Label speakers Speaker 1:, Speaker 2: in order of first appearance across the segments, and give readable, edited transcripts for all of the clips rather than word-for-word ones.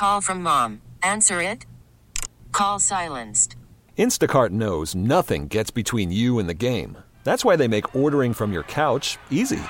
Speaker 1: Call from mom. Answer it. Call silenced.
Speaker 2: Instacart knows nothing gets between you and the game. That's why they make ordering from your couch easy.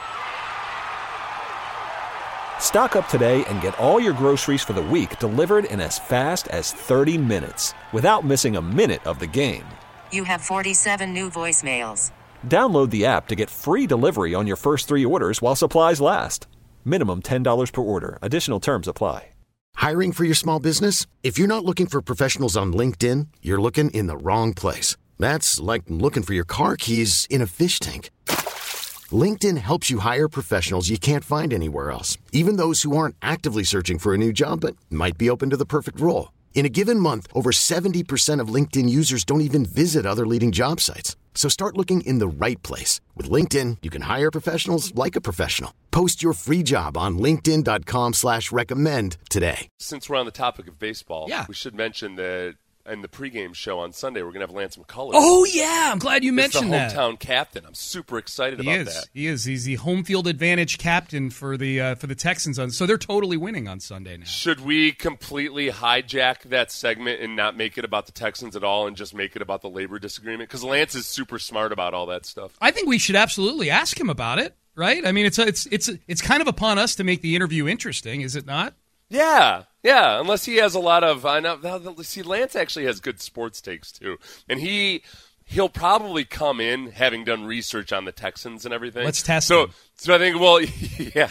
Speaker 2: Stock up today and get all your groceries for the week delivered in as fast as 30 minutes without missing a minute of the game.
Speaker 1: You have 47 new voicemails.
Speaker 2: Download the app to get free delivery on your first 3 orders while supplies last. Minimum $10 per order. Additional terms apply.
Speaker 3: Hiring for your small business? If you're not looking for professionals on LinkedIn, you're looking in the wrong place. That's like looking for your car keys in a fish tank. LinkedIn helps you hire professionals you can't find anywhere else, even those who aren't actively searching for a new job but might be open to the perfect role. In a given month, over 70% of LinkedIn users don't even visit other leading job sites. So start looking in the right place. With LinkedIn, you can hire professionals like a professional. Post your free job on linkedin.com/recommend today.
Speaker 4: Since we're on the topic of baseball,
Speaker 5: Yeah.
Speaker 4: we should mention that in the pregame show on Sunday, we're going to have Lance McCullers.
Speaker 5: Oh, yeah. I'm glad you mentioned that.
Speaker 4: He's the hometown captain. I'm super excited about that.
Speaker 5: He is. He's the home field advantage captain for the Texans. So they're totally winning on Sunday now.
Speaker 4: Should we completely hijack that segment and not make it about the Texans at all and just make it about the labor disagreement? Because Lance is super smart about all that stuff.
Speaker 5: I think we should absolutely ask him about it, right? I mean, it's kind of upon us to make the interview interesting, is it not?
Speaker 4: Yeah, unless he has a lot of see, Lance actually has good sports takes too. And he'll probably come in having done research on the Texans and everything.
Speaker 5: Let's test him.
Speaker 4: So I think, well, yeah,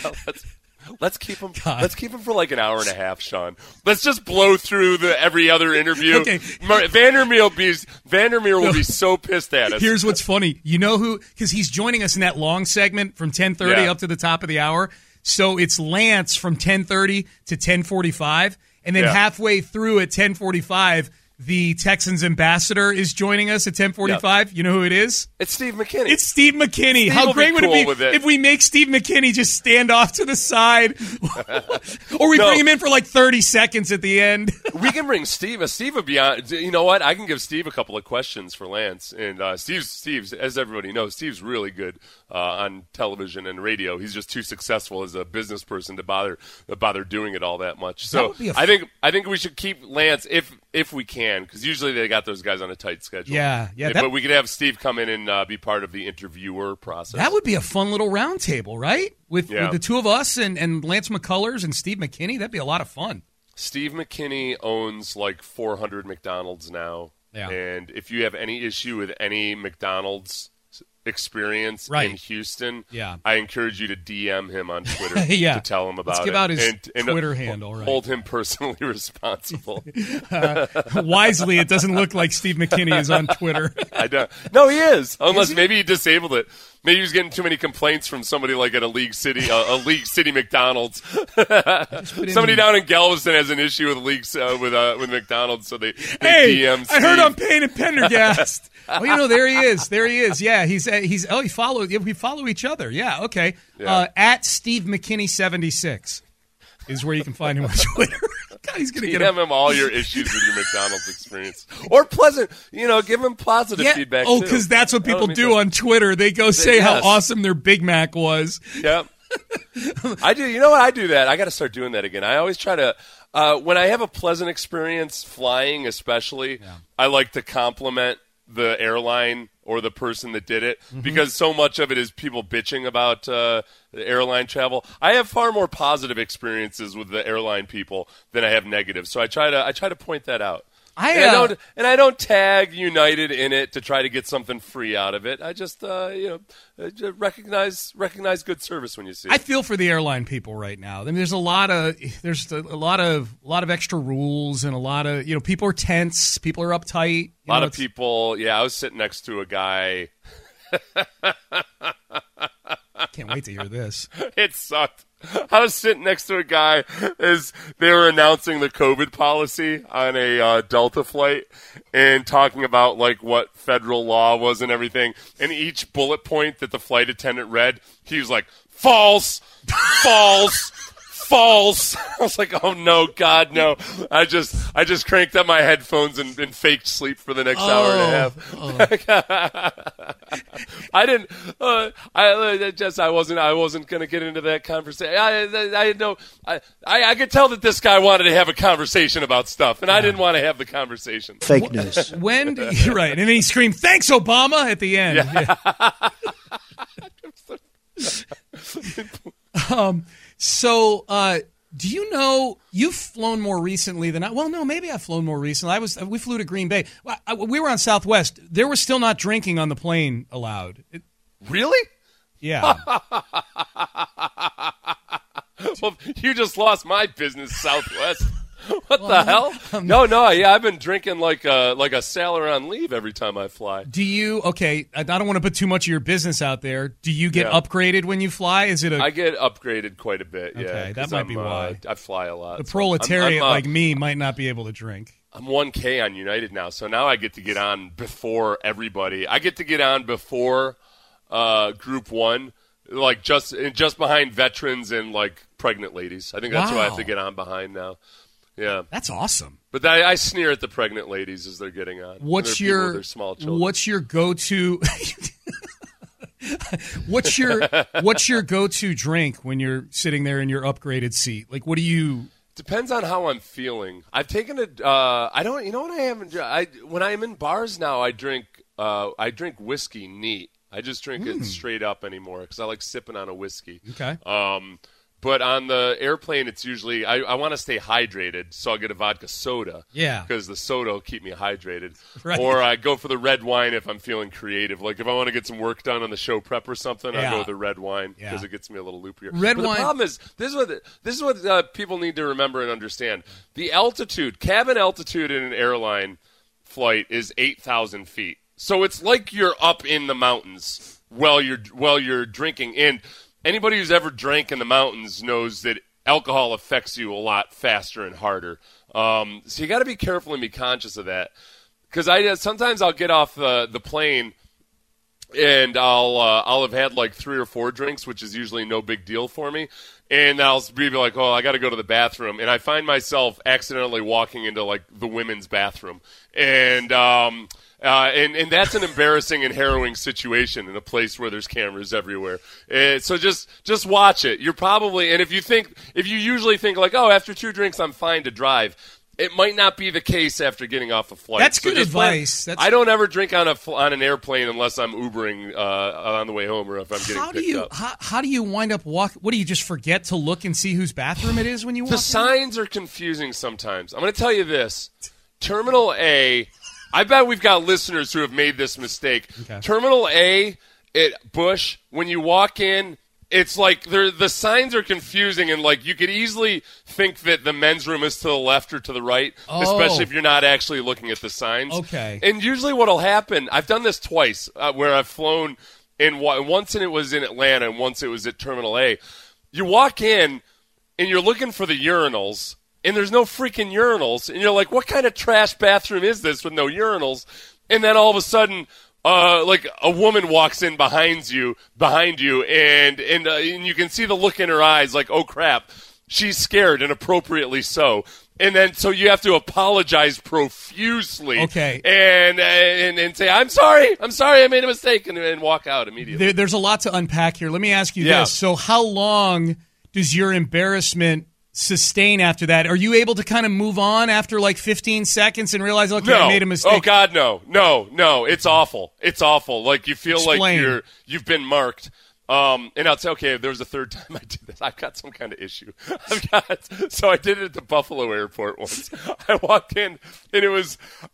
Speaker 4: let's keep him. God. Let's keep him for like an hour and a half, Sean. Let's just blow through every other interview.
Speaker 5: Okay.
Speaker 4: Vandermeer will be so pissed at us.
Speaker 5: Here's what's funny. You know who? Because he's joining us in that long segment from 10:30 up to the top of the hour. So it's Lance from 10:30 to 10:45, and then halfway through at 10:45, the Texans ambassador is joining us at 10:45. Yep. You know who it is?
Speaker 4: It's Steve McKinney.
Speaker 5: It's Steve McKinney. How great would it be if we make Steve McKinney just stand off to the side, or we bring him in for like 30 seconds at the end?
Speaker 4: We can bring Steve. Steve would be on. You know what? I can give Steve a couple of questions for Lance. And Steve's, as everybody knows, Steve's really good on television and radio. He's just too successful as a business person to bother doing it all that much. So I think we should keep Lance if we can. Because usually they got those guys on a tight schedule.
Speaker 5: Yeah.
Speaker 4: But we could have Steve come in and be part of the interviewer process.
Speaker 5: That would be a fun little round table, right? With the two of us and Lance McCullers and Steve McKinney. That'd be a lot of fun.
Speaker 4: Steve McKinney owns like 400 McDonald's now. Yeah. And if you have any issue with any McDonald's experience in Houston, I encourage you to DM him on Twitter to tell him about it.
Speaker 5: Let's give out his Twitter handle. Right.
Speaker 4: Hold him personally responsible.
Speaker 5: Wisely, it doesn't look like Steve McKinney is on Twitter.
Speaker 4: I don't. No, he is. Unless maybe he disabled it. Maybe he was getting too many complaints from somebody like at a League City McDonald's. Somebody down in Galveston has an issue with with McDonald's, so they DM Steve.
Speaker 5: I heard on Payne and Pendergast. Oh, there he is. There he is. Yeah, we follow each other. Yeah, okay. Yeah. At Steve McKinney 76 is where you can find him on Twitter. God, he's gonna get
Speaker 4: him all your issues with your McDonald's experience, or pleasant. Give him positive feedback.
Speaker 5: Oh, because that's what people do on Twitter. They go say how awesome their Big Mac was.
Speaker 4: Yep. I do. You know what? I do that. I got to start doing that again. I always try to. When I have a pleasant experience flying, especially, I like to compliment the airline or the person that did it, because so much of it is people bitching about the airline travel. I have far more positive experiences with the airline people than I have negative, so I try to point that out. I don't tag United in it to try to get something free out of it. I just recognize good service when you see it.
Speaker 5: I feel for the airline people right now. I mean, there's a lot of extra rules, and a lot of people are tense, people are uptight.
Speaker 4: A lot of people. Yeah, I was sitting next to a guy.
Speaker 5: Can't wait to hear this.
Speaker 4: It sucked. I was sitting next to a guy as they were announcing the COVID policy on a Delta flight and talking about like what federal law was and everything. And each bullet point that the flight attendant read, he was like, false, false, false. I was like, oh no, God, no. I just cranked up my headphones and faked sleep for the next hour and a half. I didn't. I wasn't going to get into that conversation. I could tell that this guy wanted to have a conversation about stuff, and I didn't want to have the conversation.
Speaker 6: Fake news.
Speaker 5: You're right, and then he screamed, "Thanks, Obama!" at the end. Yeah. So, do you know you've flown more recently than I? Well, no, maybe I've flown more recently. We flew to Green Bay. We were on Southwest. There was still not drinking on the plane allowed.
Speaker 4: Really?
Speaker 5: Yeah.
Speaker 4: Well, you just lost my business, Southwest. What the hell? No, yeah, I've been drinking like a sailor on leave every time I fly.
Speaker 5: Do you? Okay, I don't want to put too much of your business out there. Do you get upgraded when you fly?
Speaker 4: I get upgraded quite a bit. Yeah,
Speaker 5: okay, that might be why.
Speaker 4: I fly a lot.
Speaker 5: The proletariat like me might not be able to drink.
Speaker 4: I'm 1K on United now, so now I get to get on before everybody. I get to get on before Group 1, like just behind veterans and like pregnant ladies. I think that's who I have to get on behind now. Yeah,
Speaker 5: that's awesome.
Speaker 4: But I sneer at the pregnant ladies as they're getting on.
Speaker 5: What's your
Speaker 4: small children.
Speaker 5: What's your go-to? What's your go-to drink when you're sitting there in your upgraded seat? Like, what do you?
Speaker 4: Depends on how I'm feeling. I've taken I don't. You know what I haven't. When I'm in bars now, I drink whiskey neat. I just drink it straight up anymore because I like sipping on a whiskey.
Speaker 5: Okay.
Speaker 4: But on the airplane, it's usually I want to stay hydrated, so I'll get a vodka soda.
Speaker 5: Yeah.
Speaker 4: Because the soda will keep me hydrated.
Speaker 5: Right.
Speaker 4: Or I go for the red wine if I'm feeling creative. Like if I want to get some work done on the show prep or something, I'll go with the red wine because it gets me a little loopier.
Speaker 5: Red wine.
Speaker 4: The problem is this is what people need to remember and understand. The altitude, cabin altitude in an airline flight is 8,000 feet. So it's like you're up in the mountains while you're drinking. And anybody who's ever drank in the mountains knows that alcohol affects you a lot faster and harder. So you got to be careful and be conscious of that. Because sometimes I'll get off the plane and I'll have had like 3 or 4 drinks, which is usually no big deal for me. And I'll be like, oh, I got to go to the bathroom. And I find myself accidentally walking into like the women's bathroom. And that's an embarrassing and harrowing situation in a place where there's cameras everywhere. So just watch it. You're probably, and if you usually think like, oh, after 2 drinks I'm fine to drive, it might not be the case after getting off a flight.
Speaker 5: That's good advice.
Speaker 4: I don't ever drink on an airplane unless I'm Ubering on the way home or if I'm getting picked up.
Speaker 5: How do you wind up walking? What do you just forget to look and see whose bathroom it is when you walk?
Speaker 4: The signs are confusing sometimes. I'm going to tell you this: Terminal A. I bet we've got listeners who have made this mistake. Okay. Terminal A at Bush, when you walk in, it's like the signs are confusing, and like you could easily think that the men's room is to the left or to the right, especially if you're not actually looking at the signs.
Speaker 5: Okay.
Speaker 4: And usually what'll happen, I've done this twice where I've flown, once it was in Atlanta and once it was at Terminal A. You walk in, and you're looking for the urinals, and there's no freaking urinals, and you're like, what kind of trash bathroom is this with no urinals? And then all of a sudden, like a woman walks in behind you, and you can see the look in her eyes, like, oh crap, she's scared, and appropriately so. And then so you have to apologize profusely,
Speaker 5: okay,
Speaker 4: and say, I'm sorry, I made a mistake, and walk out immediately.
Speaker 5: There's a lot to unpack here. Let me ask you this: so how long does your embarrassment sustain after that? Are you able to kind of move on after like 15 seconds and realize, okay, I made a mistake?
Speaker 4: Oh God, no. It's awful. Like you feel like you've been marked. And I'll say, okay, there was a third time I did this. I've got some kind of issue. So I did it at the Buffalo airport once. I walked in, and it was.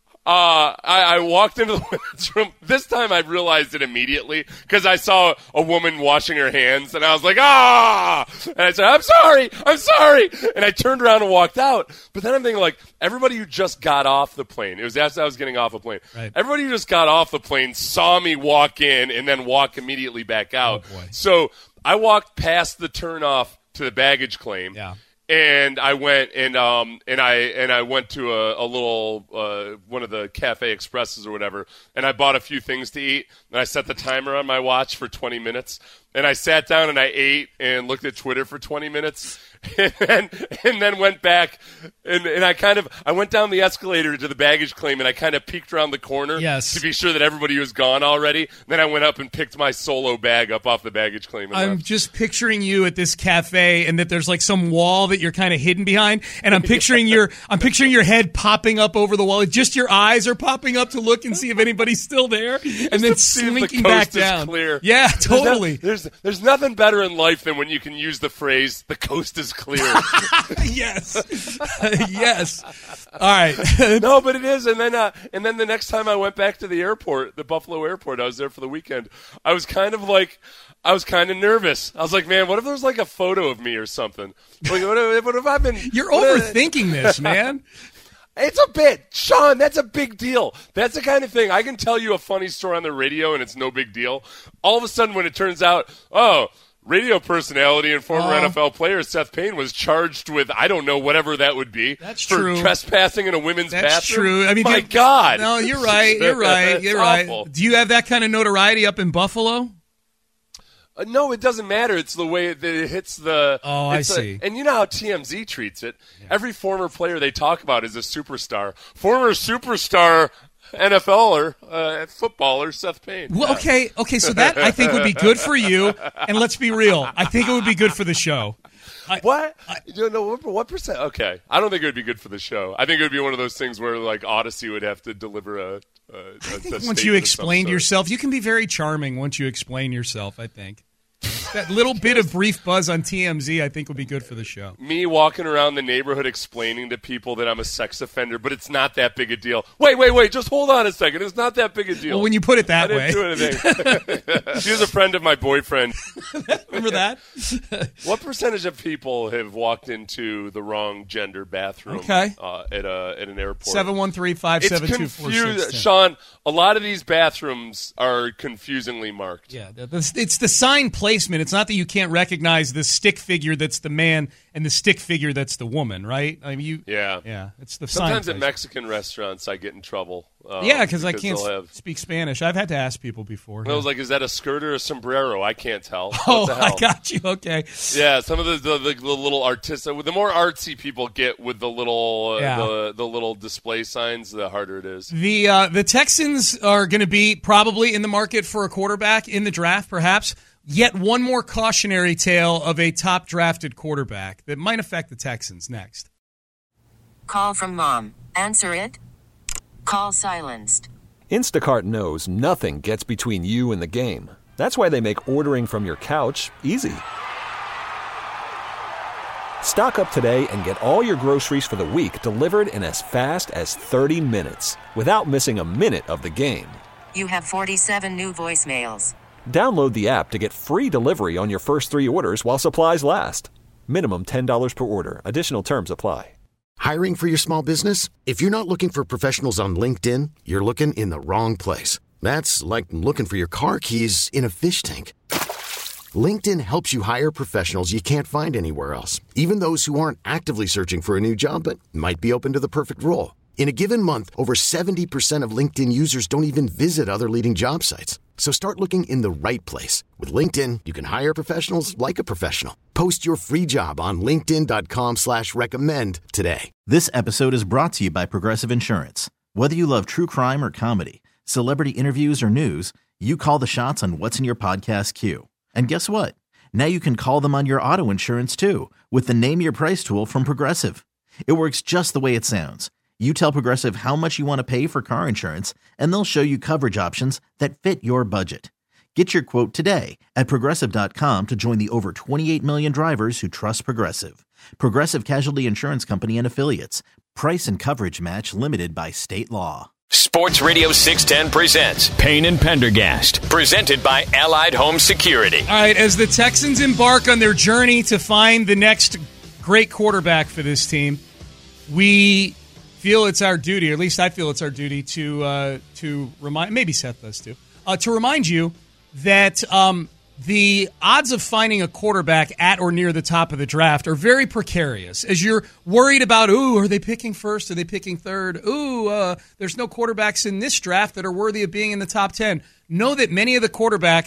Speaker 4: I walked into the women's room. This time I realized it immediately because I saw a woman washing her hands, and I was like, ah! And I said, I'm sorry! And I turned around and walked out. But then I'm thinking, like, everybody who just got off the plane, it was as I was getting off the plane,
Speaker 5: right.
Speaker 4: Everybody who just got off the plane saw me walk in and then walk immediately back out.
Speaker 5: Oh, boy.
Speaker 4: So I walked past the turnoff to the baggage claim.
Speaker 5: Yeah.
Speaker 4: And I went and I went to a little one of the Cafe Expresses or whatever, and I bought a few things to eat, and I set the timer on my watch for 20 minutes. and I sat down and I ate and looked at Twitter for 20 minutes. And then went back, and I went down the escalator to the baggage claim, and I kind of peeked around the corner to be sure that everybody was gone already. Then I went up and picked my solo bag up off the baggage claim. And
Speaker 5: I'm
Speaker 4: left.
Speaker 5: just picturing you at this cafe, and that there's like some wall that you're kind of hidden behind, and I'm picturing your head popping up over the wall. Just your eyes are popping up to look and see if anybody's still there, and then slinking back down.
Speaker 4: Clear.
Speaker 5: Yeah, totally.
Speaker 4: There's nothing better in life than when you can use the phrase "the coast is clear."
Speaker 5: Yes. Yes. All right.
Speaker 4: No, but it is. And then the next time I went back to the airport, the Buffalo airport, I was there for the weekend. I was kind of nervous. I was like, man, what if there's like a photo of me or something? Like, what if I've been?
Speaker 5: You're overthinking this, man.
Speaker 4: It's a bit. Sean, that's a big deal. That's the kind of thing. I can tell you a funny story on the radio and it's no big deal. All of a sudden when it turns out, radio personality and former NFL player Seth Payne was charged with, I don't know, whatever that would be.
Speaker 5: That's
Speaker 4: for
Speaker 5: true.
Speaker 4: Trespassing in a women's bathroom.
Speaker 5: That's true. I mean,
Speaker 4: my God.
Speaker 5: No, you're right. You're right. You're right.
Speaker 4: Awful.
Speaker 5: Do you have that kind of notoriety up in Buffalo?
Speaker 4: No, it doesn't matter. It's the way that it hits the...
Speaker 5: Oh, I see.
Speaker 4: And you know how TMZ treats it. Yeah. Every former player they talk about is a superstar. Former superstar... NFLer, footballer, Seth Payne.
Speaker 5: Well, okay, so that I think would be good for you, and let's be real, I think it would be good for the show.
Speaker 4: What percent? Okay, I don't think it would be good for the show. I think it would be one of those things where like Odyssey would have to deliver a
Speaker 5: once you explained yourself, you can be very charming once you explain yourself, I think. That little bit of brief buzz on TMZ, I think, would be good for the show.
Speaker 4: Me walking around the neighborhood explaining to people that I'm a sex offender, but it's not that big a deal. Wait, just hold on a second. It's not that big a deal.
Speaker 5: Well, when you put it that way.
Speaker 4: I didn't do anything. She was a friend of my boyfriend.
Speaker 5: Remember that?
Speaker 4: What percentage of people have walked into the wrong gender bathroom at an airport?
Speaker 5: 713-572-4610.
Speaker 4: Sean, a lot of these bathrooms are confusingly marked.
Speaker 5: Yeah, it's the sign placement. It's not that you can't recognize the stick figure that's the man and the stick figure that's the woman, right? I mean, yeah. It's the
Speaker 4: sometimes
Speaker 5: sign
Speaker 4: at Mexican restaurants I get in trouble.
Speaker 5: Because I can't speak Spanish. I've had to ask people before.
Speaker 4: And I was like, "Is that a skirt or a sombrero?" I can't tell.
Speaker 5: Oh, I got you. Okay.
Speaker 4: Yeah, some of the little artistic, the more artsy people get with the little the little display signs, the harder it is.
Speaker 5: The Texans are going to be probably in the market for a quarterback in the draft, perhaps. Yet one more cautionary tale of a top-drafted quarterback that might affect the Texans next.
Speaker 1: Call from mom. Answer it. Call silenced.
Speaker 2: Instacart knows nothing gets between you and the game. That's why they make ordering from your couch easy. Stock up today and get all your groceries for the week delivered in as fast as 30 minutes without missing a minute of the game.
Speaker 1: You have 47 new voicemails.
Speaker 2: Download the app to get free delivery on your first 3 orders while supplies last. Minimum $10 per order. Additional terms apply.
Speaker 3: Hiring for your small business? If you're not looking for professionals on LinkedIn, you're looking in the wrong place. That's like looking for your car keys in a fish tank. LinkedIn helps you hire professionals you can't find anywhere else, even those who aren't actively searching for a new job but might be open to the perfect role. In a given month, over 70% of LinkedIn users don't even visit other leading job sites. So start looking in the right place. With LinkedIn, you can hire professionals like a professional. Post your free job on linkedin.com/recommend today.
Speaker 6: This episode is brought to you by Progressive Insurance. Whether you love true crime or comedy, celebrity interviews or news, you call the shots on what's in your podcast queue. And guess what? Now you can call them on your auto insurance too with the Name Your Price tool from Progressive. It works just the way it sounds. You tell Progressive how much you want to pay for car insurance, and they'll show you coverage options that fit your budget. Get your quote today at Progressive.com to join the over 28 million drivers who trust Progressive. Progressive Casualty Insurance Company and Affiliates. Price and coverage match limited by state law.
Speaker 7: Sports Radio 610 presents Payne and Pendergast, presented by Allied Home Security.
Speaker 5: All right, as the Texans embark on their journey to find the next great quarterback for this team, we feel it's our duty, or at least I feel it's our duty, to remind, maybe Seth does too, to remind you that the odds of finding a quarterback at or near the top of the draft are very precarious. As you're worried about, are they picking first? Are they picking third? There's no quarterbacks in this draft that are worthy of being in the top 10. Know that many of the quarterbacks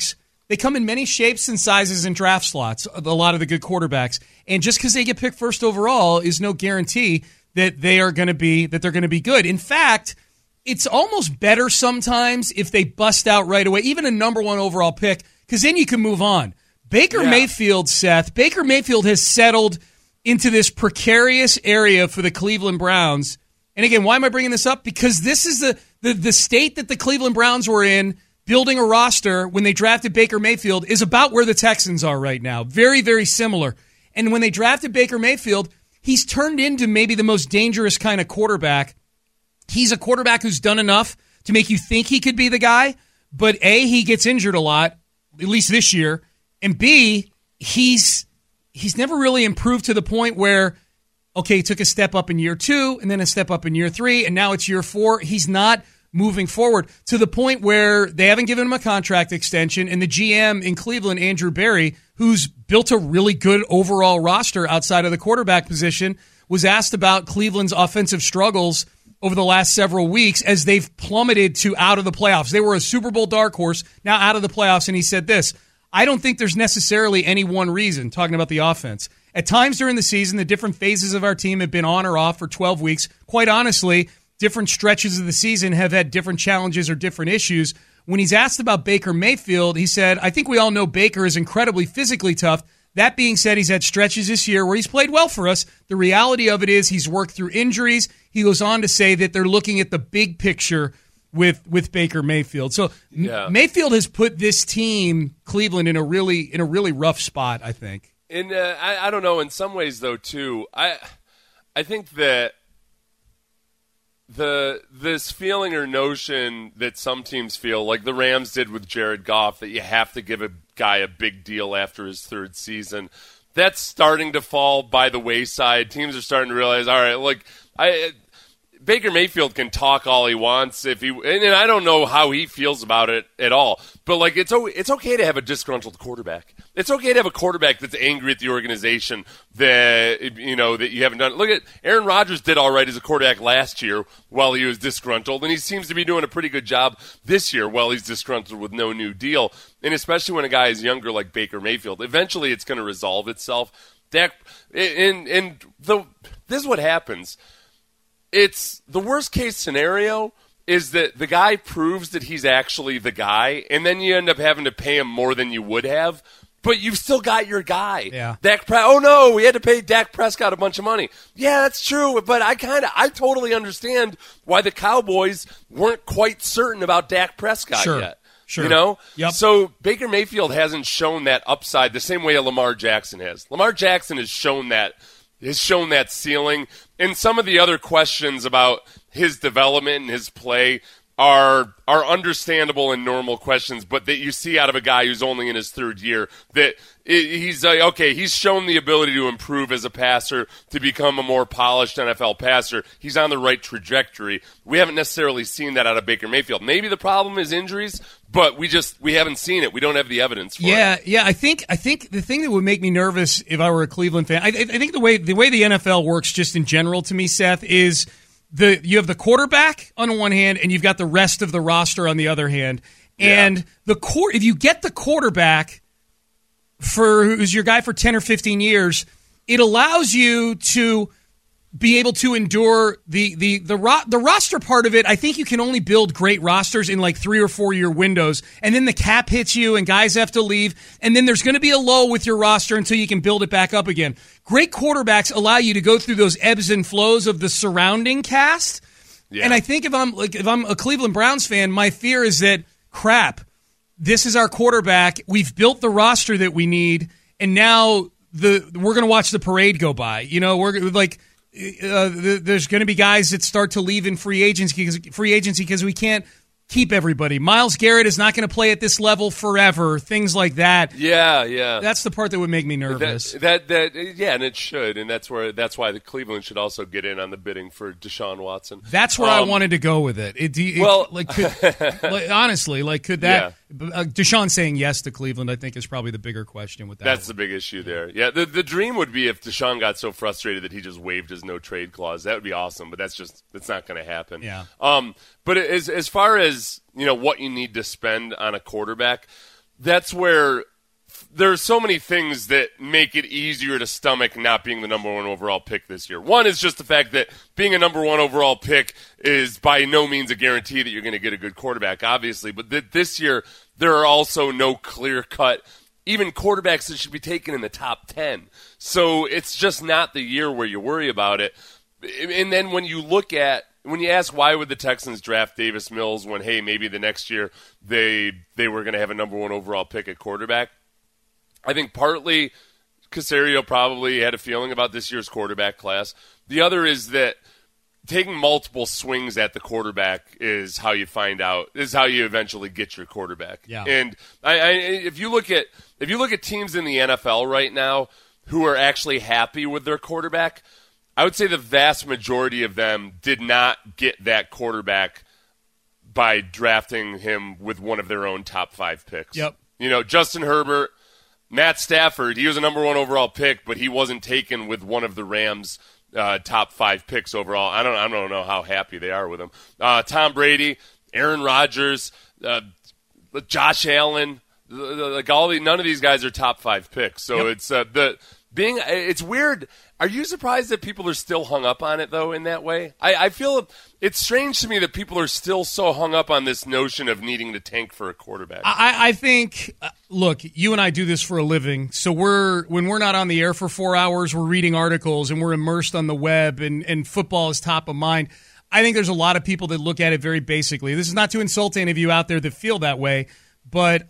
Speaker 5: they come in many shapes and sizes and draft slots, a lot of the good quarterbacks. And just because they get picked first overall is no guarantee that they're going to be good. In fact, it's almost better sometimes if they bust out right away, even a number one overall pick, because then you can move on. Baker Mayfield has settled into this precarious area for the Cleveland Browns. And again, why am I bringing this up? Because this is the state that the Cleveland Browns were in building a roster when they drafted Baker Mayfield is about where the Texans are right now. Very, very similar. And when they drafted Baker Mayfield, he's turned into maybe the most dangerous kind of quarterback. He's a quarterback who's done enough to make you think he could be the guy, but A, he gets injured a lot, at least this year, and B, he's never really improved to the point where, okay, he took a step up in year 2 and then a step up in year 3, and now it's year 4. He's not moving forward to the point where they haven't given him a contract extension, and the GM in Cleveland, Andrew Berry, who's built a really good overall roster outside of the quarterback position, was asked about Cleveland's offensive struggles over the last several weeks as they've plummeted to out of the playoffs. They were a Super Bowl dark horse, now out of the playoffs, and he said this, I don't think there's necessarily any one reason, talking about the offense. At times during the season, the different phases of our team have been on or off for 12 weeks. Quite honestly, different stretches of the season have had different challenges or different issues. When he's asked about Baker Mayfield, he said, I think we all know Baker is incredibly physically tough. That being said, he's had stretches this year where he's played well for us. The reality of it is he's worked through injuries. He goes on to say that they're looking at the big picture with Baker Mayfield. So Mayfield has put this team, Cleveland, in a really rough spot, I think.
Speaker 4: And I don't know, in some ways, though, too, I think that this feeling or notion that some teams feel, like the Rams did with Jared Goff, that you have to give a guy a big deal after his third season, that's starting to fall by the wayside. Teams are starting to realize, all right, like Baker Mayfield can talk all he wants and I don't know how he feels about it at all. But like it's okay to have a disgruntled quarterback. It's okay to have a quarterback that's angry at the organization that you haven't done. Look at Aaron Rodgers did all right as a quarterback last year while he was disgruntled, and he seems to be doing a pretty good job this year while he's disgruntled with no new deal. And especially when a guy is younger like Baker Mayfield, eventually it's going to resolve itself. This is what happens. It's the worst case scenario is that the guy proves that he's actually the guy, and then you end up having to pay him more than you would have, but you've still got your guy.
Speaker 5: Yeah.
Speaker 4: Oh no, we had to pay Dak Prescott a bunch of money. Yeah, that's true, but I totally understand why the Cowboys weren't quite certain about Dak Prescott yet.
Speaker 5: Sure.
Speaker 4: You know?
Speaker 5: Yep.
Speaker 4: So Baker Mayfield hasn't shown that upside the same way a Lamar Jackson has. Lamar Jackson has shown that ceiling. And some of the other questions about his development and his play are understandable and normal questions, but that you see out of a guy who's only in his third year, that he's like, okay, he's shown the ability to improve as a passer, to become a more polished NFL passer. He's on the right trajectory. We haven't necessarily seen that out of Baker Mayfield. Maybe the problem is injuries, but we haven't seen it. We don't have the evidence for it.
Speaker 5: Yeah. I think the thing that would make me nervous if I were a Cleveland fan, I think the way the NFL works just in general to me, Seth, is you have the quarterback on one hand and you've got the rest of the roster on the other hand. And if you get the quarterback who's your guy for 10 or 15 years, it allows you to be able to endure the roster part of it. I think you can only build great rosters in like 3 or 4 year windows, and then the cap hits you and guys have to leave, and then there's going to be a lull with your roster until you can build it back up again. Great quarterbacks allow you to go through those ebbs and flows of the surrounding cast. Yeah. And I think if I'm a Cleveland Browns fan, my fear is that crap, this is our quarterback. We've built the roster that we need, and now we're going to watch the parade go by. We're like. There's going to be guys that start to leave in free agency because we can't keep everybody. Myles Garrett is not going to play at this level forever. Things like that.
Speaker 4: Yeah.
Speaker 5: That's the part that would make me nervous.
Speaker 4: And it should, and that's why the Cleveland should also get in on the bidding for Deshaun Watson.
Speaker 5: That's where I wanted to go with it. Honestly, could that? Yeah. Deshaun saying yes to Cleveland, I think, is probably the bigger question with that.
Speaker 4: That's the big issue there. Yeah, the dream would be if Deshaun got so frustrated that he just waived his no trade clause. That would be awesome, but that's not going to happen.
Speaker 5: Yeah.
Speaker 4: But as far as what you need to spend on a quarterback, that's where there's so many things that make it easier to stomach not being the number one overall pick this year. One is just the fact that being a number one overall pick is by no means a guarantee that you're going to get a good quarterback, obviously. But this year, there are also no clear-cut, even quarterbacks that should be taken in the top 10. So it's just not the year where you worry about it. And then when you ask why would the Texans draft Davis Mills when, hey, maybe the next year they were going to have a number one overall pick at quarterback, I think partly Caserio probably had a feeling about this year's quarterback class. The other is that taking multiple swings at the quarterback is how you eventually get your quarterback.
Speaker 5: Yeah.
Speaker 4: And if you look at teams in the NFL right now who are actually happy with their quarterback, I would say the vast majority of them did not get that quarterback by drafting him with one of their own top 5 picks.
Speaker 5: Yep.
Speaker 4: Justin Herbert, Matt Stafford, he was a number one overall pick, but he wasn't taken with one of the Rams' top 5 picks overall. I don't know how happy they are with him. Tom Brady, Aaron Rodgers, Josh Allen, none of these guys are top 5 picks. So
Speaker 5: yep.
Speaker 4: It's weird. Are you surprised that people are still hung up on it, though, in that way? I feel it's strange to me that people are still so hung up on this notion of needing to tank for a quarterback.
Speaker 5: I think, look, you and I do this for a living, so when we're not on the air for 4 hours, we're reading articles and we're immersed on the web and football is top of mind. I think there's a lot of people that look at it very basically. This is not to insult any of you out there that feel that way, but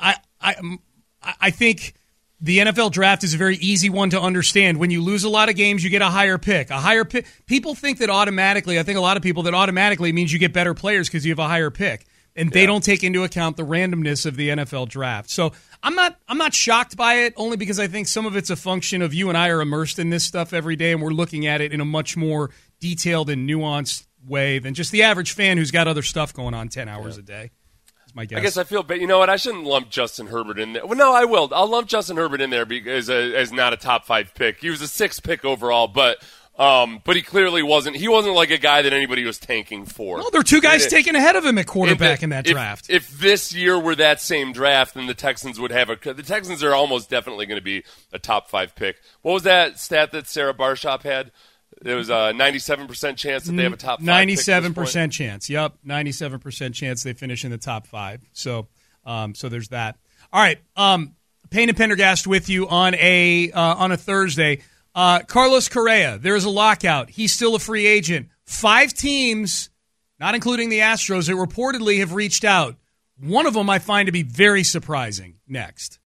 Speaker 5: I think the NFL draft is a very easy one to understand. When you lose a lot of games, you get a higher pick. People think that automatically, I think a lot of people that automatically means you get better players because you have a higher pick. And they don't take into account the randomness of the NFL draft. So I'm not shocked by it, only because I think some of it's a function of you and I are immersed in this stuff every day, and we're looking at it in a much more detailed and nuanced way than just the average fan who's got other stuff going on 10 hours a day. My guess.
Speaker 4: I guess I feel bad. You know what? I shouldn't lump Justin Herbert in there. Well, no, I will. I'll lump Justin Herbert in there because as not a top 5 pick. He was a 6th pick overall, but he clearly wasn't. He wasn't like a guy that anybody was tanking for.
Speaker 5: Well, there are 2 guys taken ahead of him at quarterback in that draft.
Speaker 4: If this year were that same draft, then the Texans would have the Texans are almost definitely going to be a top 5 pick. What was that stat that Sarah Barshop had? There was a 97% chance that they have a top 5
Speaker 5: 97% chance. Yep, 97% chance they finish in the top 5. So there's that. All right, Payne and Pendergast with you on a Thursday. Carlos Correa, there is a lockout. He's still a free agent. 5 teams, not including the Astros, that reportedly have reached out. One of them I find to be very surprising. Next.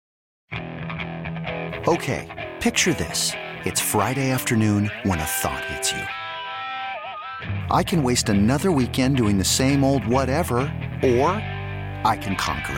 Speaker 8: Okay, picture this. It's Friday afternoon when a thought hits you. I can waste another weekend doing the same old whatever, or I can conquer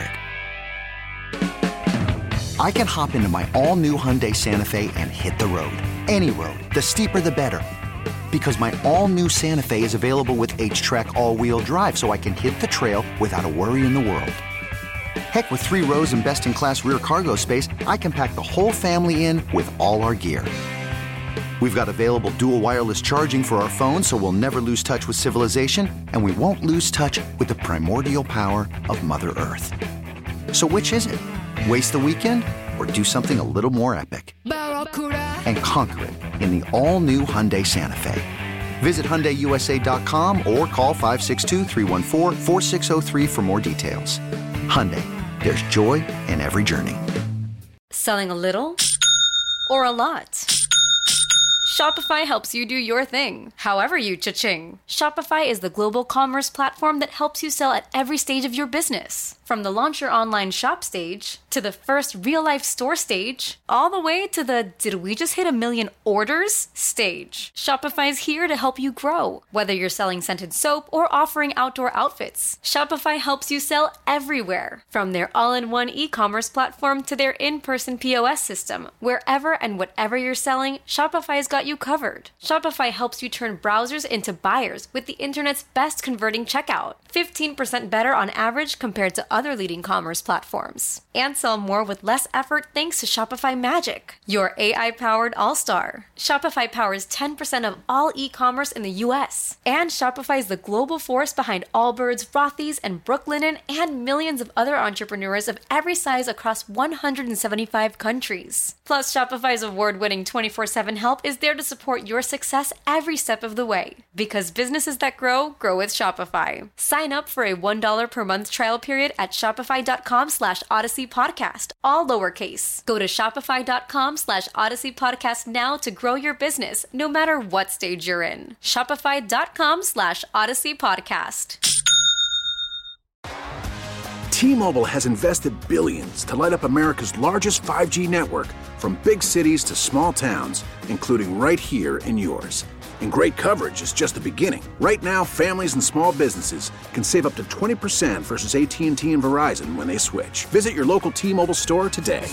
Speaker 8: it. I can hop into my all-new Hyundai Santa Fe and hit the road. Any road. The steeper, the better. Because my all-new Santa Fe is available with H-Track all-wheel drive, so I can hit the trail without a worry in the world. Heck, with 3 rows and best-in-class rear cargo space, I can pack the whole family in with all our gear. We've got available dual wireless charging for our phones, so we'll never lose touch with civilization, and we won't lose touch with the primordial power of Mother Earth. So which is it? Waste the weekend or do something a little more epic? And conquer it in the all-new Hyundai Santa Fe. Visit HyundaiUSA.com or call 562-314-4603 for more details. Hyundai, there's joy in every journey.
Speaker 9: Selling a little or a lot? Shopify helps you do your thing, however you cha-ching. Shopify is the global commerce platform that helps you sell at every stage of your business. From the launch your online shop stage, to the first real-life store stage, all the way to the did we just hit 1 million orders stage. Shopify's here to help you grow. Whether you're selling scented soap or offering outdoor outfits, Shopify helps you sell everywhere. From their all-in-one e-commerce platform to their in-person POS system, wherever and whatever you're selling, Shopify's got got you covered. Shopify helps you turn browsers into buyers with the internet's best converting checkout. 15% better on average compared to other leading commerce platforms. And sell more with less effort thanks to Shopify Magic, your AI-powered all-star. Shopify powers 10% of all e-commerce in the U.S. And Shopify is the global force behind Allbirds, Rothy's, and Brooklinen, and millions of other entrepreneurs of every size across 175 countries. Plus, Shopify's award-winning 24/7 help is there to support your success every step of the way. Because businesses that grow with Shopify. Sign up for a $1 per month trial period at shopify.com/Odyssey Podcast, all lowercase. Go to shopify.com/Odyssey Podcast now to grow your business, no matter what stage you're in. Shopify.com/Odyssey Podcast.
Speaker 10: T-Mobile has invested billions to light up America's largest 5G network, from big cities to small towns, including right here in yours. And great coverage is just the beginning. Right now, families and small businesses can save up to 20% versus AT&T and Verizon when they switch. Visit your local T-Mobile store today.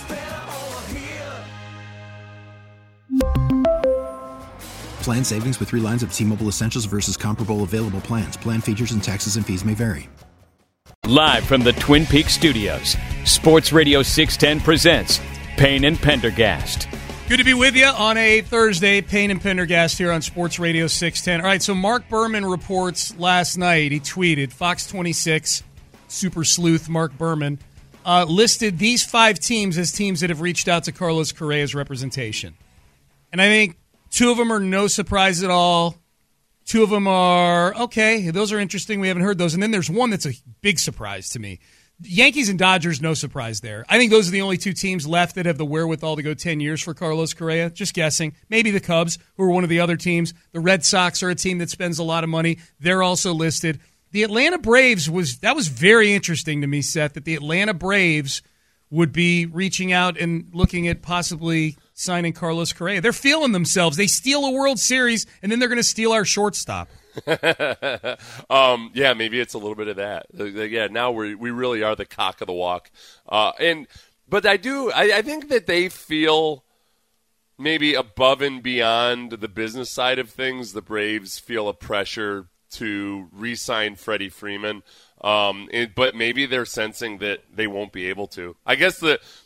Speaker 11: Plan savings with 3 lines of T-Mobile Essentials versus comparable available plans. Plan features and taxes and fees may vary.
Speaker 7: Live from the Twin Peaks studios, Sports Radio 610 presents Payne and Pendergast.
Speaker 5: Good to be with you on a Thursday. Payne and Pendergast here on Sports Radio 610. All right, so Mark Berman reports last night. He tweeted, Fox 26, super sleuth Mark Berman, listed these 5 teams as teams that have reached out to Carlos Correa's representation. And I think 2 of them are no surprise at all. 2 of them are, okay, those are interesting. We haven't heard those. And then there's one that's a big surprise to me. Yankees and Dodgers, no surprise there. I think those are the only 2 teams left that have the wherewithal to go 10 years for Carlos Correa. Just guessing. Maybe the Cubs, who are one of the other teams. The Red Sox are a team that spends a lot of money. They're also listed. The Atlanta Braves, was very interesting to me, Seth, that the Atlanta Braves would be reaching out and looking at possibly signing Carlos Correa. They're feeling themselves. They steal a World Series, and then they're going to steal our shortstop.
Speaker 4: Yeah, maybe it's a little bit of that. Yeah, now we really are the cock of the walk. But I think that they feel maybe above and beyond the business side of things. The Braves feel a pressure to re-sign Freddie Freeman. But maybe they're sensing that they won't be able to. I guess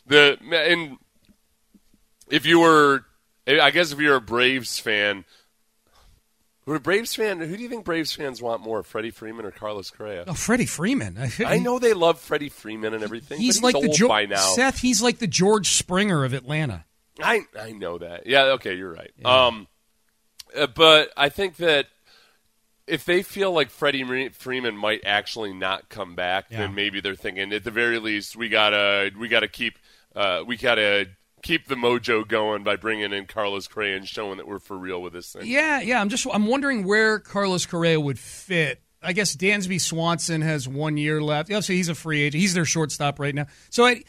Speaker 4: if you're a Braves fan, who do you think Braves fans want more, Freddie Freeman or Carlos Correa?
Speaker 5: Oh, Freddie Freeman.
Speaker 4: I know they love Freddie Freeman and everything.
Speaker 5: He's
Speaker 4: but
Speaker 5: like
Speaker 4: he's old by now.
Speaker 5: Seth, he's like the George Springer of Atlanta.
Speaker 4: I know that. Yeah, okay, you're right. Yeah. But I think that if they feel like Freddie Freeman might actually not come back, then maybe they're thinking at the very least we gotta keep the mojo going by bringing in Carlos Correa and showing that we're for real with this thing.
Speaker 5: Yeah. I'm wondering where Carlos Correa would fit. I guess Dansby Swanson has 1 year left. Obviously, he's a free agent. He's their shortstop right now. So I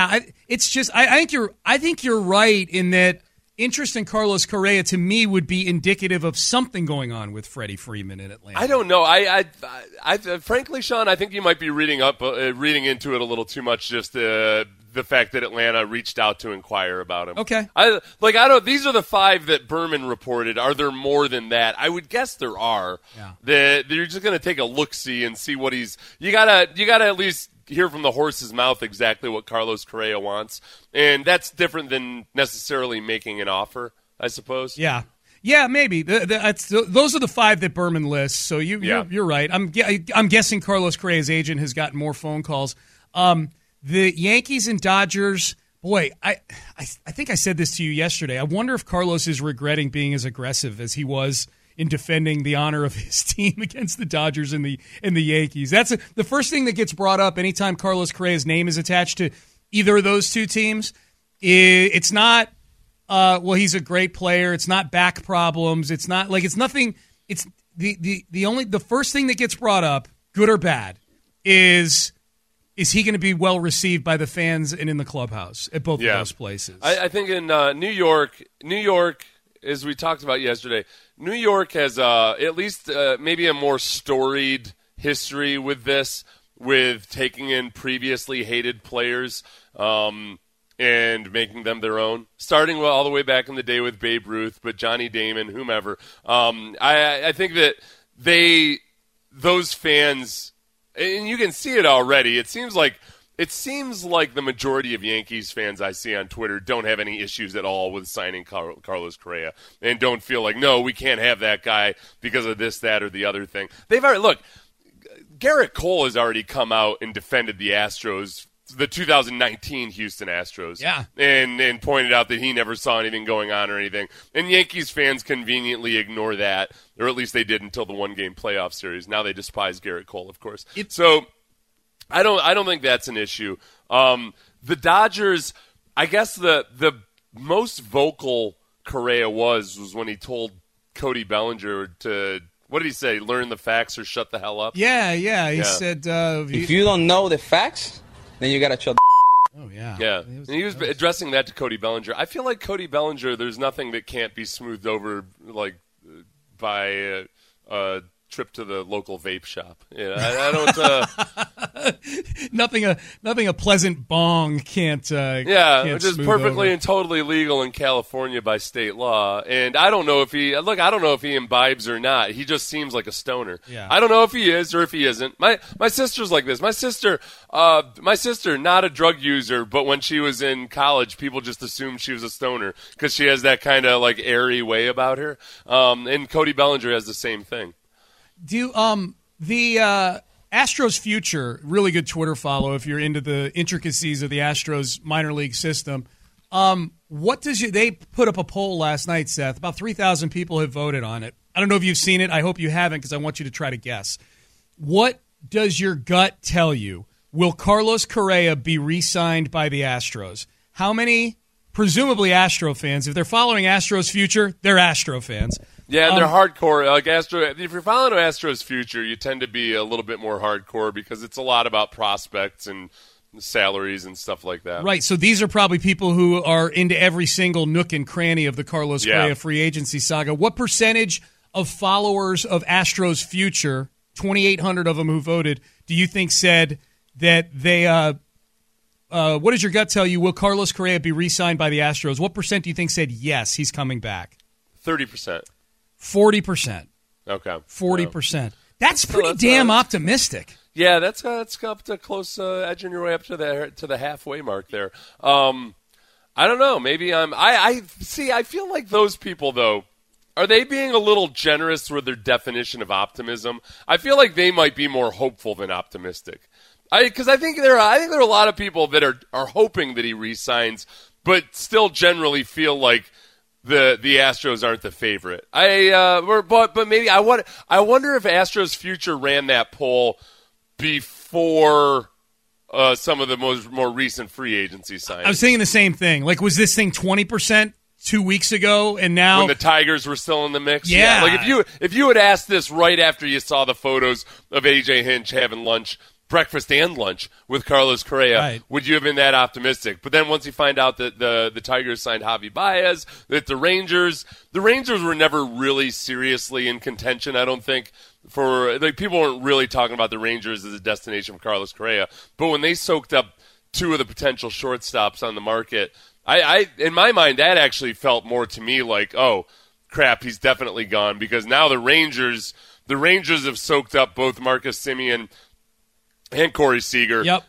Speaker 5: think you're right in that. Interest in Carlos Correa, to me, would be indicative of something going on with Freddie Freeman in Atlanta.
Speaker 4: I don't know. I frankly, Sean, I think you might be reading into it a little too much. Just the fact that Atlanta reached out to inquire about him.
Speaker 5: Okay.
Speaker 4: These are the 5 that Berman reported. Are there more than that? I would guess there are. Yeah. You're just going to take a look-see and see what he's. You gotta at least hear from the horse's mouth exactly what Carlos Correa wants, and that's different than necessarily making an offer, I suppose.
Speaker 5: Yeah, maybe. Those are the 5 that Berman lists. So you're right. I'm guessing Carlos Correa's agent has gotten more phone calls. The Yankees and Dodgers. Boy, I think I said this to you yesterday. I wonder if Carlos is regretting being as aggressive as he was in defending the honor of his team against the Dodgers and the Yankees. That's the first thing that gets brought up anytime Carlos Correa's name is attached to either of those 2 teams. It's not, he's a great player. It's not back problems. It's not it's nothing. It's the first thing that gets brought up, good or bad, is he going to be well received by the fans and in the clubhouse at both of those places?
Speaker 4: I think in New York, as we talked about yesterday, New York has at least maybe a more storied history with this, with taking in previously hated players. and making them their own, starting all the way back in the day with Babe Ruth, but Johnny Damon, whomever. I think that those fans, and you can see it already. It seems like the majority of Yankees fans I see on Twitter don't have any issues at all with signing Carlos Correa, and don't feel like, no, we can't have that guy because of this, that, or the other thing. Look, Garrett Cole has already come out and defended the Astros, the 2019 Houston Astros, and pointed out that he never saw anything going on or anything. And Yankees fans conveniently ignore that, or at least they did until the one-game playoff series. Now they despise Garrett Cole, of course. So I don't think that's an issue. The Dodgers, I guess the most vocal Correa was when he told Cody Bellinger to, what did he say, learn the facts or shut the hell up?
Speaker 5: Yeah. He said,
Speaker 12: if you don't know the facts, then you got to shut the
Speaker 5: Oh, yeah.
Speaker 4: Yeah. And he was addressing that to Cody Bellinger. I feel like Cody Bellinger, there's nothing that can't be smoothed over by a trip to the local vape shop. Yeah, I don't.
Speaker 5: Nothing a pleasant bong can't.
Speaker 4: Can't, which is perfectly and totally legal in California by state law. And I don't know if he imbibes or not. He just seems like a stoner.
Speaker 5: Yeah.
Speaker 4: I don't know if he is or if he isn't. My sister's like this. My sister, not a drug user, but when she was in college, people just assumed she was a stoner because she has that kind of like airy way about her. And Cody Bellinger has the same thing.
Speaker 5: Do the Astros Future, really good Twitter follow if you're into the intricacies of the Astros minor league system. They put up a poll last night, Seth. About 3,000 people have voted on it. I don't know if you've seen it. I hope you haven't because I want you to try to guess. What does your gut tell you? Will Carlos Correa be re-signed by the Astros? How many, presumably Astro fans, if they're following Astros Future, they're Astro fans.
Speaker 4: Yeah, and they're hardcore. Like if you're following Astros Future, you tend to be a little bit more hardcore because it's a lot about prospects and salaries and stuff like that.
Speaker 5: Right, so these are probably people who are into every single nook and cranny of the Carlos Correa free agency saga. What percentage of followers of Astros Future, 2,800 of them who voted, do you think said that they what does your gut tell you? Will Carlos Correa be re-signed by the Astros? What percent do you think said yes, he's coming back?
Speaker 4: 30%.
Speaker 5: 40%.
Speaker 4: Okay.
Speaker 5: 40%. That's pretty damn optimistic.
Speaker 4: Yeah, that's up to close, edging your way up to the halfway mark there. I don't know. Maybe I feel like those people though, are they being a little generous with their definition of optimism? I feel like they might be more hopeful than optimistic. Because I think there are a lot of people that are hoping that he re-signs, but still generally feel like the Astros aren't the favorite. But maybe I wonder if Astros Future ran that poll before some of the more recent free agency signings.
Speaker 5: I was thinking the same thing. Like, was this thing 20% 2 weeks ago, and now
Speaker 4: when the Tigers were still in the mix?
Speaker 5: Yeah.
Speaker 4: Like if you had asked this right after you saw the photos of AJ Hinch having breakfast and lunch with Carlos Correa,
Speaker 5: right,
Speaker 4: would you have been that optimistic? But then once you find out that the Tigers signed Javi Baez, that the Rangers were never really seriously in contention, I don't think. People weren't really talking about the Rangers as a destination for Carlos Correa. But when they soaked up two of the potential shortstops on the market, I in my mind, that actually felt more to me like, oh, crap, he's definitely gone, because now the Rangers have soaked up both Marcus Semien and Corey Seager.
Speaker 5: Yep.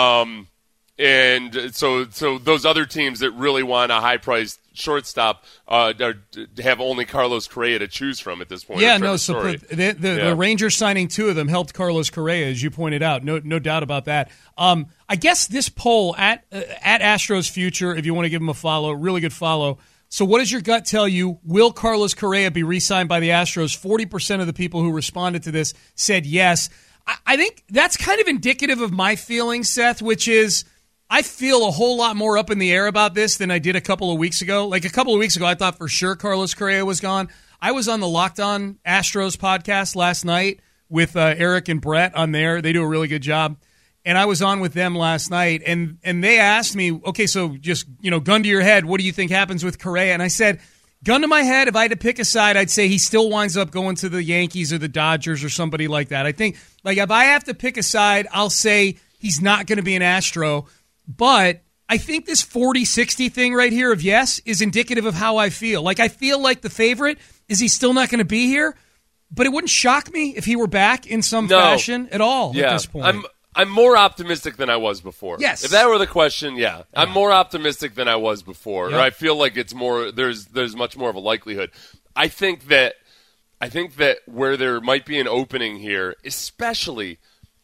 Speaker 4: And so those other teams that really want a high-priced shortstop have only Carlos Correa to choose from at this point.
Speaker 5: Yeah, no. So the Rangers signing two of them helped Carlos Correa, as you pointed out. No doubt about that. I guess this poll at Astros Future, if you want to give them a follow, really good follow. So what does your gut tell you? Will Carlos Correa be re-signed by the Astros? 40% of the people who responded to this said yes. I think that's kind of indicative of my feelings, Seth, which is I feel a whole lot more up in the air about this than I did a couple of weeks ago. Like a couple of weeks ago, I thought for sure Carlos Correa was gone. I was on the Locked On Astros podcast last night with Eric and Brett on there. They do a really good job. And I was on with them last night, and they asked me, okay, so just, gun to your head, what do you think happens with Correa? And I said, gun to my head, if I had to pick a side, I'd say he still winds up going to the Yankees or the Dodgers or somebody like that. I think, if I have to pick a side, I'll say he's not going to be an Astro. But I think this 40-60 thing right here of yes is indicative of how I feel. Like, I feel like the favorite. Is he still not going to be here? But it wouldn't shock me if he were back in some fashion at all at this point.
Speaker 4: I'm more optimistic than I was before.
Speaker 5: Yes.
Speaker 4: If that were the question, yeah. I'm more optimistic than I was before.
Speaker 5: Yep.
Speaker 4: Or I feel like it's more there's much more of a likelihood. I think that where there might be an opening here, especially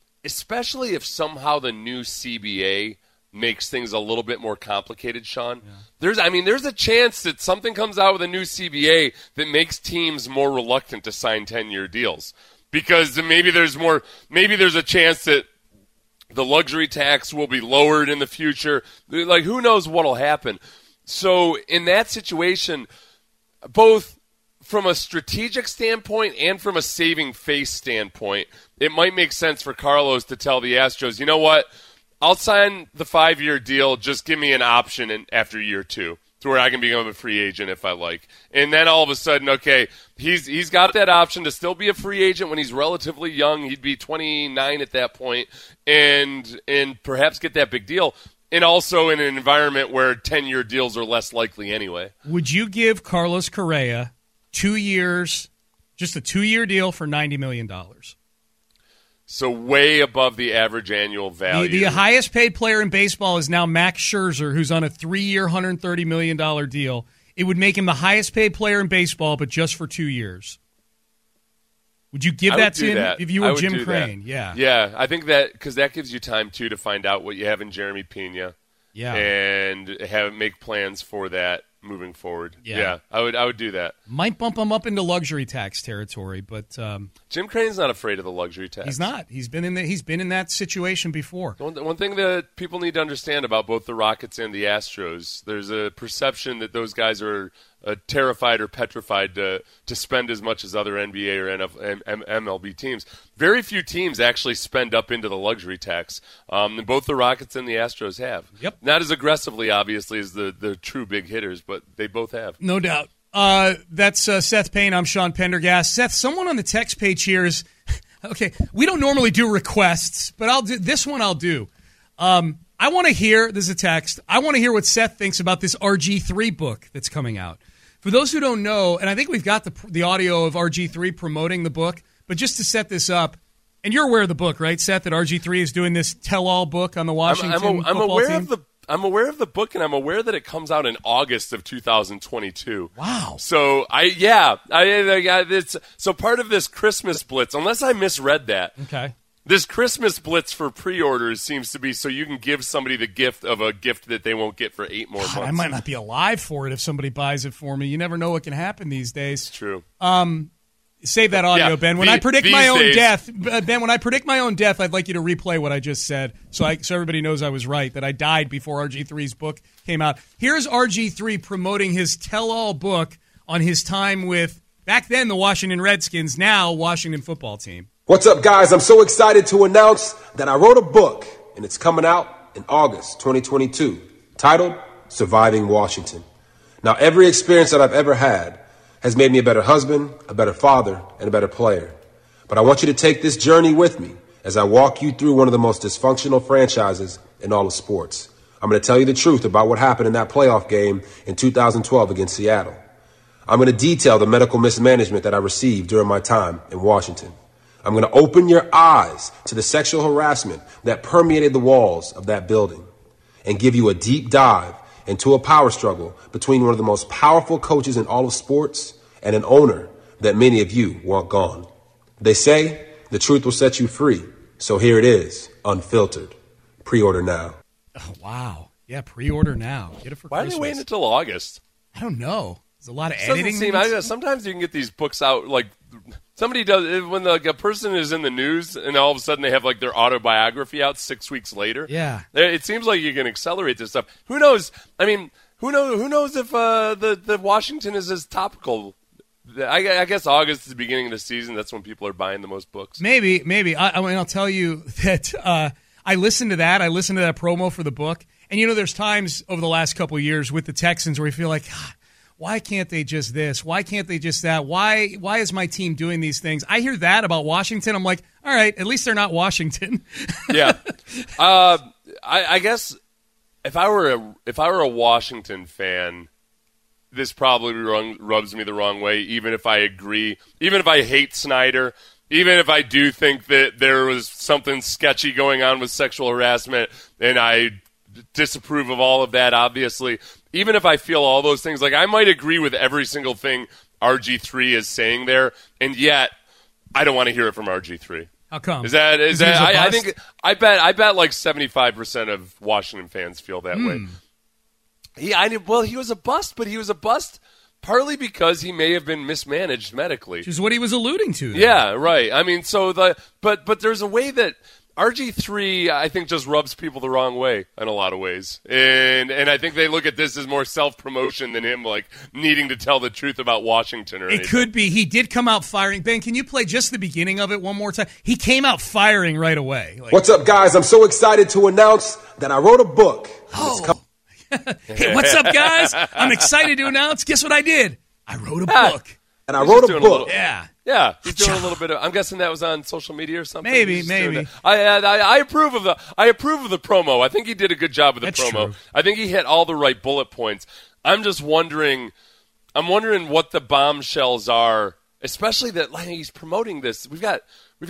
Speaker 4: if somehow the new CBA makes things a little bit more complicated, Sean. Yeah. There's a chance that something comes out with a new CBA that makes teams more reluctant to sign 10-year deals. Because maybe there's a chance that the luxury tax will be lowered in the future. Like, who knows what'll happen. So in that situation, both from a strategic standpoint and from a saving face standpoint, it might make sense for Carlos to tell the Astros, you know what? I'll sign the 5-year deal. Just give me an option after year 2 to where I can become a free agent if I like. And then all of a sudden, okay, he's got that option to still be a free agent when he's relatively young. He'd be 29 at that point, and perhaps get that big deal. And also in an environment where 10-year deals are less likely anyway.
Speaker 5: Would you give Carlos Correa 2 years, just a 2-year deal for $90 million?
Speaker 4: So way above the average annual value.
Speaker 5: The highest paid player in baseball is now Max Scherzer, who's on a 3-year, $130 million deal. It would make him the highest paid player in baseball, but just for 2 years. Would you give that to him if you were Jim Crane? Yeah.
Speaker 4: Yeah, I think that because that gives you time, too, to find out what you have in Jeremy Pena.
Speaker 5: Yeah.
Speaker 4: And make plans for that moving forward. Yeah, I would do that.
Speaker 5: Might bump him up into luxury tax territory, but
Speaker 4: Jim Crane's not afraid of the luxury tax.
Speaker 5: He's not. He's been in that situation before.
Speaker 4: One thing that people need to understand about both the Rockets and the Astros, there's a perception that those guys are terrified or petrified to spend as much as other NBA or MLB teams. Very few teams actually spend up into the luxury tax. And both the Rockets and the Astros have.
Speaker 5: Yep.
Speaker 4: Not as aggressively, obviously, as the true big hitters, but they both have.
Speaker 5: No doubt. That's Seth Payne. I'm Sean Pendergast. Seth, someone on the text page here is okay. We don't normally do requests, but I'll do this one. I'll do. I want to hear. This is a text. I want to hear what Seth thinks about this RG3 book that's coming out. For those who don't know, and I think we've got the audio of RG3 promoting the book, but just to set this up, and you're aware of the book, right, Seth? That RG3 is doing this tell-all book on the Washington football team.
Speaker 4: I'm aware of the book, and I'm aware that it comes out in August of 2022.
Speaker 5: Wow.
Speaker 4: So so part of this Christmas blitz, unless I misread that.
Speaker 5: Okay.
Speaker 4: This Christmas blitz for pre-orders seems to be so you can give somebody the gift of a gift that they won't get for 8 more months.
Speaker 5: I might not be alive for it if somebody buys it for me. You never know what can happen these days.
Speaker 4: It's true.
Speaker 5: Save that audio, Ben. When I predict my own death, Ben, when I predict my own death, I'd like you to replay what I just said so everybody knows I was right, that I died before RG3's book came out. Here's RG3 promoting his tell-all book on his time with, back then, the Washington Redskins, now Washington football team.
Speaker 13: What's up, guys? I'm so excited to announce that I wrote a book, and it's coming out in August 2022, titled Surviving Washington. Now, every experience that I've ever had has made me a better husband, a better father, and a better player. But I want you to take this journey with me as I walk you through one of the most dysfunctional franchises in all of sports. I'm going to tell you the truth about what happened in that playoff game in 2012 against Seattle. I'm going to detail the medical mismanagement that I received during my time in Washington. I'm going to open your eyes to the sexual harassment that permeated the walls of that building and give you a deep dive into a power struggle between one of the most powerful coaches in all of sports and an owner that many of you want gone. They say the truth will set you free. So here it is, unfiltered. Pre-order now.
Speaker 5: Oh, wow. Yeah, pre-order now. Get it for
Speaker 4: Why
Speaker 5: Christmas.
Speaker 4: are they waiting until August?
Speaker 5: I don't know. There's a lot of
Speaker 4: editing. Sometimes you can get these books out like somebody does when a person is in the news and all of a sudden they have like their autobiography out 6 weeks later.
Speaker 5: Yeah,
Speaker 4: it seems like you can accelerate this stuff. Who knows? I mean, who knows if the Washington is as topical. I guess August is the beginning of the season. That's when people are buying the most books.
Speaker 5: Maybe. I mean, I'll tell you that I listened to that. I listened to that promo for the book, and there's times over the last couple of years with the Texans where you feel like, God, why can't they just this? Why can't they just that? Why is my team doing these things? I hear that about Washington. I'm like, all right, at least they're not Washington.
Speaker 4: Yeah. I guess if I were a Washington fan, this probably rubs me the wrong way, even if I agree, even if I hate Snyder, even if I do think that there was something sketchy going on with sexual harassment, and I disapprove of all of that, obviously. Even if I feel all those things, like I might agree with every single thing RG3 is saying there, and yet I don't want to hear it from RG3.
Speaker 5: How come?
Speaker 4: Is that I think I bet like 75% of Washington fans feel that way. He was a bust, but he was a bust partly because he may have been mismanaged medically.
Speaker 5: Which is what he was alluding to. Then.
Speaker 4: Yeah, right. I mean, but there's a way that RG3, I think, just rubs people the wrong way in a lot of ways. And I think they look at this as more self-promotion than him, like, needing to tell the truth about Washington or anything.
Speaker 5: It could be. He did come out firing. Ben, can you play just the beginning of it one more time? He came out firing right away. Like,
Speaker 13: what's up, guys? I'm so excited to announce that I wrote a book.
Speaker 5: Hey, what's up, guys? I'm excited to announce. Guess what I did? I wrote a book.
Speaker 13: And I wrote a book.
Speaker 4: Yeah, he's doing a little bit of. I'm guessing that was on social media or something.
Speaker 5: Maybe.
Speaker 4: I approve of the promo. I think he did a good job with the promo. True. I think he hit all the right bullet points. I'm just wondering. I'm wondering what the bombshells are, especially that he's promoting this. We've got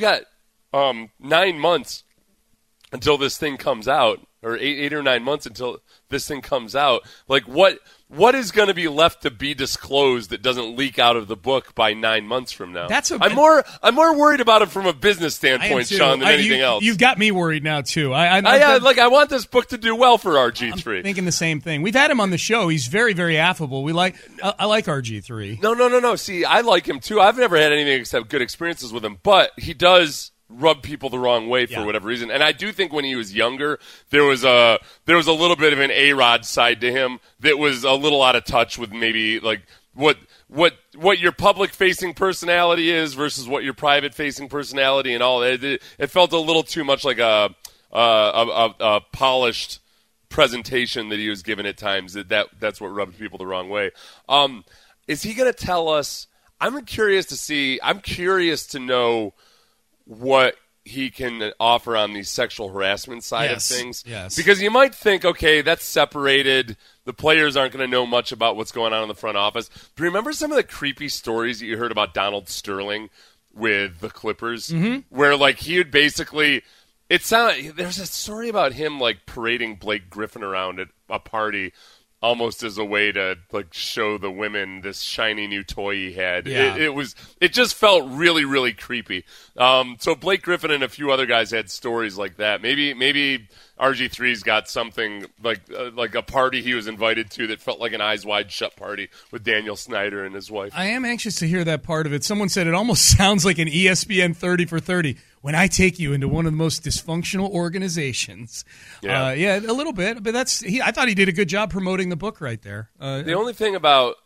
Speaker 4: 9 months until this thing comes out, or 8 or 9 months until this thing comes out. Like what is going to be left to be disclosed that doesn't leak out of the book by 9 months from now? I'm more worried about it from a business standpoint, Sean, than anything else.
Speaker 5: You've got me worried now too. I
Speaker 4: want this book to do well for RG3.
Speaker 5: I'm thinking the same thing. We've had him on the show. He's very, very affable. I like RG3.
Speaker 4: No. See, I like him too. I've never had anything except good experiences with him, but he does rub people the wrong way for whatever reason. And I do think when he was younger, there was a little bit of an A-Rod side to him that was a little out of touch with maybe like what your public-facing personality is versus what your private-facing personality and all. It felt a little too much like a polished presentation that he was given at times. That's what rubbed people the wrong way. Is he going to tell us? I'm curious to know what he can offer on the sexual harassment side of things.
Speaker 5: Yes.
Speaker 4: Because you might think, okay, that's separated. The players aren't going to know much about what's going on in the front office. But remember some of the creepy stories that you heard about Donald Sterling with the Clippers? Mm-hmm. Where, like, he would basically – there's a story about him, like, parading Blake Griffin around at a party almost as a way to like show the women this shiny new toy he had.
Speaker 5: Yeah.
Speaker 4: It just felt really, really creepy. So Blake Griffin and a few other guys had stories like that. Maybe RG3's got something like a party he was invited to that felt like an Eyes Wide Shut party with Daniel Snyder and his wife.
Speaker 5: I am anxious to hear that part of it. Someone said it almost sounds like an ESPN 30 for 30. When I take you into one of the most dysfunctional organizations.
Speaker 4: Yeah,
Speaker 5: a little bit. But I thought he did a good job promoting the book right there.
Speaker 4: The thing about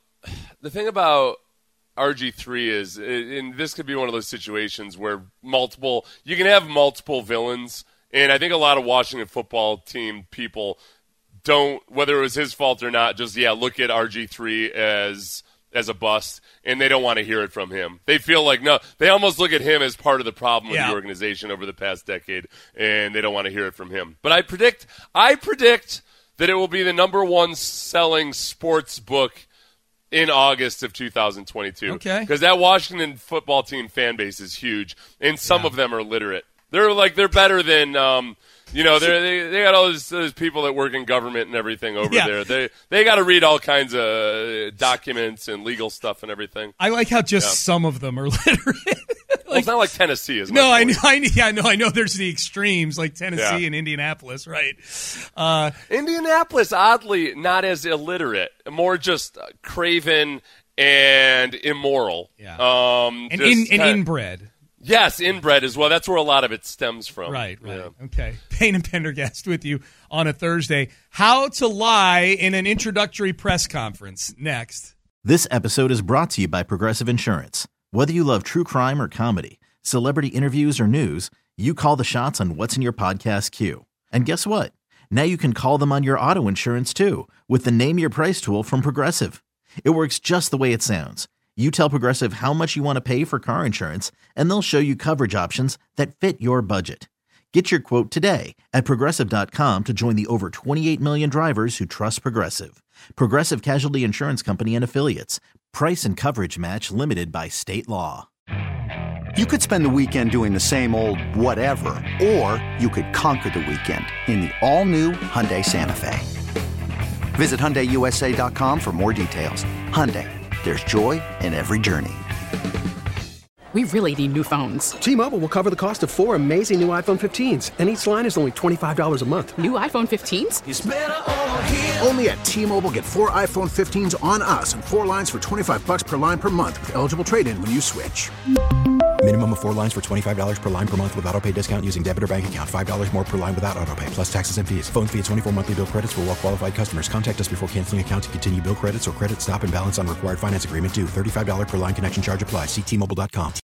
Speaker 4: RG3 is, and this could be one of those situations where you can have multiple villains, and I think a lot of Washington football team people don't, whether it was his fault or not, just look at RG3 as a bust, and they don't want to hear it from him. They feel like, no, they almost look at him as part of the problem with the organization over the past decade, and they don't want to hear it from him. But I predict that it will be the number one selling sports book in August of 2022.
Speaker 5: Okay.
Speaker 4: Because that Washington football team fan base is huge, and some of them are literate. They're better than they got all those people that work in government and everything over there. They got to read all kinds of documents and legal stuff and everything.
Speaker 5: I like how some of them are literate.
Speaker 4: Well, it's not like Tennessee, is
Speaker 5: no, I know. There's the extremes like Tennessee and Indianapolis, right?
Speaker 4: Indianapolis, oddly, not as illiterate, more just craven and immoral.
Speaker 5: Yeah, and inbred.
Speaker 4: Yes, inbred as well. That's where a lot of it stems from.
Speaker 5: Right.
Speaker 4: Yeah.
Speaker 5: Okay. Payne and Pendergast with you on a Thursday. How to lie in an introductory press conference. Next.
Speaker 6: This episode is brought to you by Progressive Insurance. Whether you love true crime or comedy, celebrity interviews or news, you call the shots on what's in your podcast queue. And guess what? Now you can call them on your auto insurance too with the Name Your Price tool from Progressive. It works just the way it sounds. You tell Progressive how much you want to pay for car insurance, and they'll show you coverage options that fit your budget. Get your quote today at Progressive.com to join the over 28 million drivers who trust Progressive. Progressive Casualty Insurance Company and Affiliates. Price and coverage match limited by state law.
Speaker 8: You could spend the weekend doing the same old whatever, or you could conquer the weekend in the all-new Hyundai Santa Fe. Visit HyundaiUSA.com for more details. Hyundai, there's joy in every journey.
Speaker 14: We really need new phones.
Speaker 15: T-Mobile will cover the cost of 4 amazing new iPhone 15s, and each line is only $25 a month.
Speaker 14: New iPhone 15s?
Speaker 15: It's better over here. Only at T-Mobile, get 4 iPhone 15s on us and 4 lines for $25 per line per month with eligible trade-in when you switch.
Speaker 11: Minimum of 4 lines for $25 per line per month with autopay discount using debit or bank account. $5 more per line without autopay, plus taxes and fees. Phone fee at 24 monthly bill credits for well-qualified customers. Contact us before canceling account to continue bill credits or credit stop and balance on required finance agreement due. $35 per line connection charge applies. See T-Mobile.com.